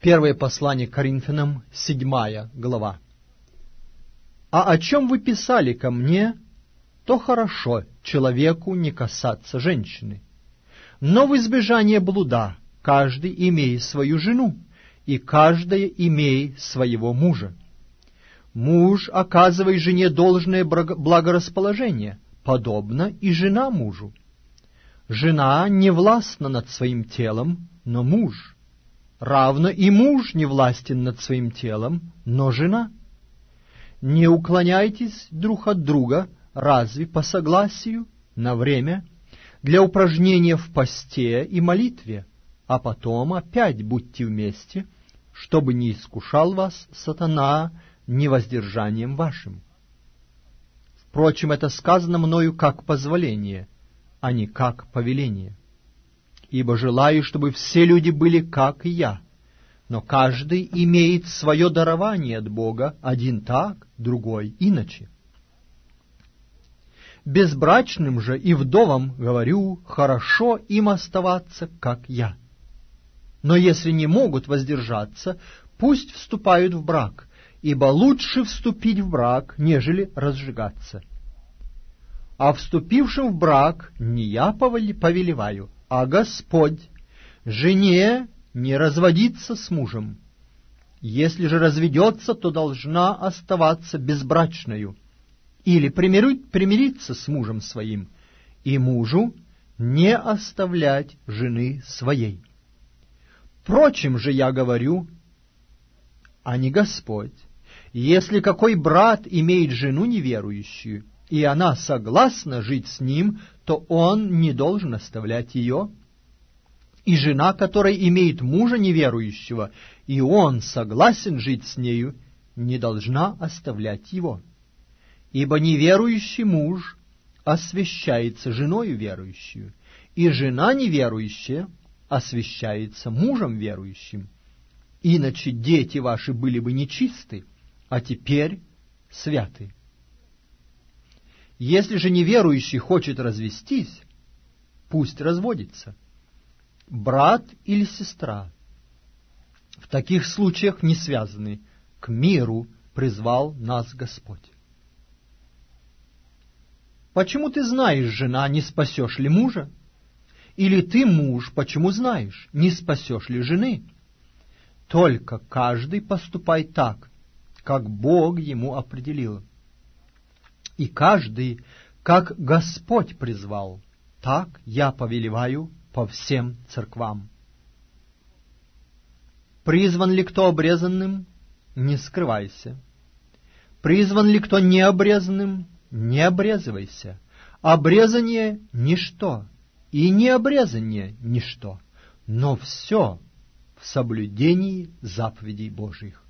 Первое послание к Коринфянам, 7 глава. «А о чем вы писали ко мне, то хорошо человеку не касаться женщины. Но в избежание блуда каждый имеет свою жену, и каждая имеет своего мужа. Муж, оказывай жене должное благорасположение, подобно и жена мужу. Жена не властна над своим телом, но муж. Равно и муж не властен над своим телом, но жена. Не уклоняйтесь друг от друга, разве по согласию, на время, для упражнения в посте и молитве, а потом опять будьте вместе, чтобы не искушал вас сатана невоздержанием вашим. Впрочем, это сказано мною как позволение, а не как повеление. Ибо желаю, чтобы все люди были как и я, но каждый имеет свое дарование от Бога, один так, другой иначе. Безбрачным же и вдовам говорю, хорошо им оставаться, как я. Но если не могут воздержаться, пусть вступают в брак, ибо лучше вступить в брак, нежели разжигаться. А вступившим в брак не я повелеваю, а Господь, жене не разводиться с мужем. Если же разведется, то должна оставаться безбрачною, или примириться с мужем своим, и мужу не оставлять жены своей. Впрочем же я говорю, а не Господь, если какой брат имеет жену неверующую, и она согласна жить с ним, то он не должен оставлять ее. И жена, которая имеет мужа неверующего, и он согласен жить с нею, не должна оставлять его. Ибо неверующий муж освящается женою верующую, и жена неверующая освящается мужем верующим. Иначе дети ваши были бы нечисты, а теперь святы. Если же неверующий хочет развестись, пусть разводится. Брат или сестра в таких случаях не связаны, к миру призвал нас Господь. Почему ты знаешь, жена, не спасешь ли мужа? Или ты, муж, почему знаешь, не спасешь ли жены? Только каждый поступай так, как Бог ему определил. И каждый, как Господь призвал, так я повелеваю по всем церквам. Призван ли кто обрезанным, не скрывайся. Призван ли кто необрезанным, не обрезывайся. Обрезание — ничто, и необрезание — ничто, но все в соблюдении заповедей Божьих.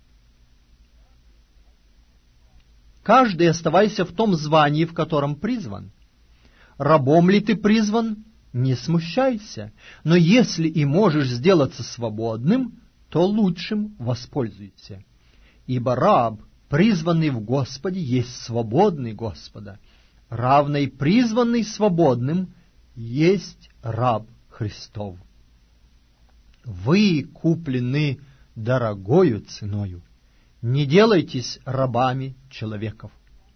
Каждый оставайся в том звании, в котором призван. Рабом ли ты призван, не смущайся, но если и можешь сделаться свободным, то лучшим воспользуйся. Ибо раб, призванный в Господе, есть свободный Господа, равно и призванный свободным есть раб Христов. Вы куплены дорогою ценою. Не делайтесь рабами человеков.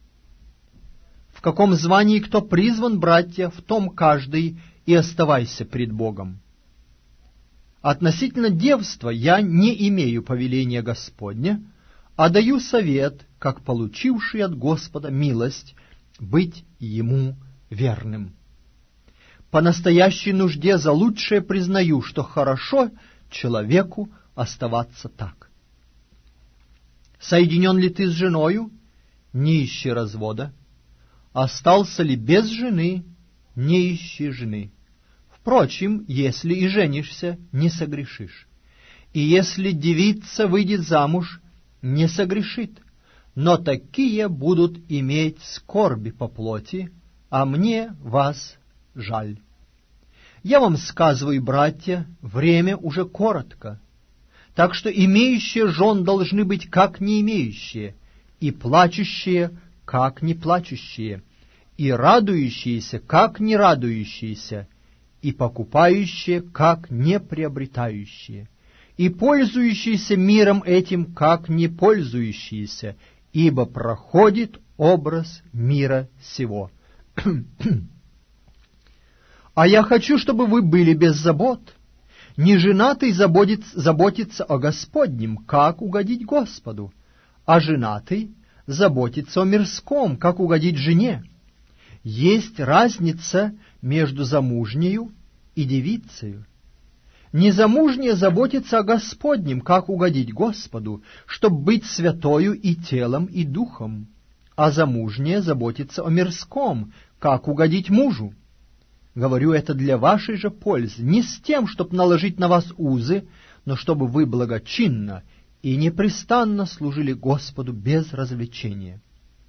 В каком звании кто призван, братья, в том каждый и оставайся пред Богом. Относительно девства я не имею повеления Господня, а даю совет, как получивший от Господа милость, быть Ему верным. По настоящей нужде за лучшее признаю, что хорошо человеку оставаться так. Соединен ли ты с женою, не ищи развода. Остался ли без жены, не ищи жены. Впрочем, если и женишься, не согрешишь. И если девица выйдет замуж, не согрешит. Но такие будут иметь скорби по плоти, а мне вас жаль. Я вам сказываю, братья, время уже коротко. Так что имеющие жен должны быть как не имеющие, и плачущие как не плачущие, и радующиеся как не радующиеся, и покупающие как не приобретающие, и пользующиеся миром этим, как не пользующиеся, ибо проходит образ мира сего. А я хочу, чтобы вы были без забот. Неженатый заботится о Господнем, как угодить Господу, а женатый заботится о мирском, как угодить жене. Есть разница между замужнею и девицею. Незамужняя заботится о Господнем, как угодить Господу, чтоб быть святою и телом, и духом, а замужняя заботится о мирском, как угодить мужу. Говорю это для вашей же пользы, не с тем, чтобы наложить на вас узы, но чтобы вы благочинно и непрестанно служили Господу без развлечения.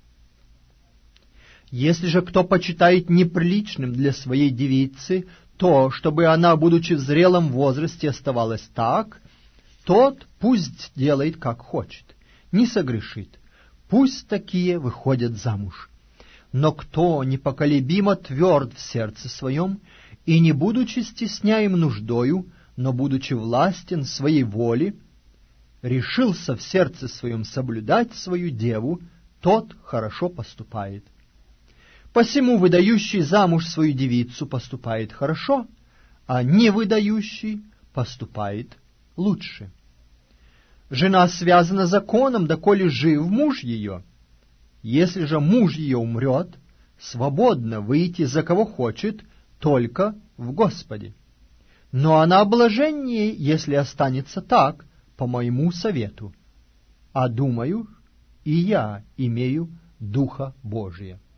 Если же кто почитает неприличным для своей девицы то, чтобы она, будучи в зрелом возрасте, оставалась так, тот пусть делает, как хочет, не согрешит, пусть такие выходят замуж. Но кто непоколебимо тверд в сердце своем, и не будучи стесняем нуждою, но будучи властен своей воле, решился в сердце своем соблюдать свою деву, тот хорошо поступает. Посему выдающий замуж свою девицу поступает хорошо, а не выдающий поступает лучше. Жена связана законом, доколе жив муж ее. Если же муж ее умрет, свободно выйти за кого хочет, только в Господе. Но она блаженнее, если останется так, по моему совету. А думаю, и я имею Духа Божия.